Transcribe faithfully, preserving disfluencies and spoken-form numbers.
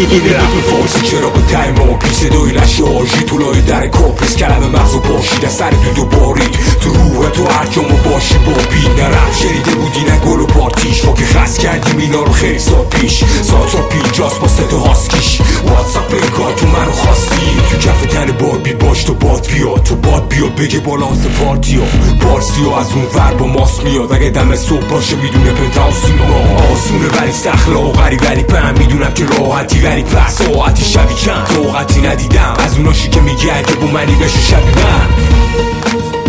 اینه رپ فارسی چرا با تای ما پیسه دوی لشه آجی تو لای در کاپیس کلمه مغزو باشید از سر دو بارید تو روح تو هر جامو باشی با بین نه رپ شنیده بودی نه گل و پارتیش ما که خست کردیم اینا رو خیلی سال پیش ساعت را پینجاست با ست هاسکیش واتساپ کار تو منو خواستی تو کف تن باربی باش تو باد بیا تو باد بیا بگه بالانس پارتی ها پارسی ها از اون ور با ماس میاد اگه دم صبح باشه میدونه پنتاوسی ما آسونه ولی سخلا و غری ولی پهم میدونم که راحتی ولی پس ساعتی شبی کم طاقتی ندیدم از اوناشی که میگه اگه با منی بشه شبی من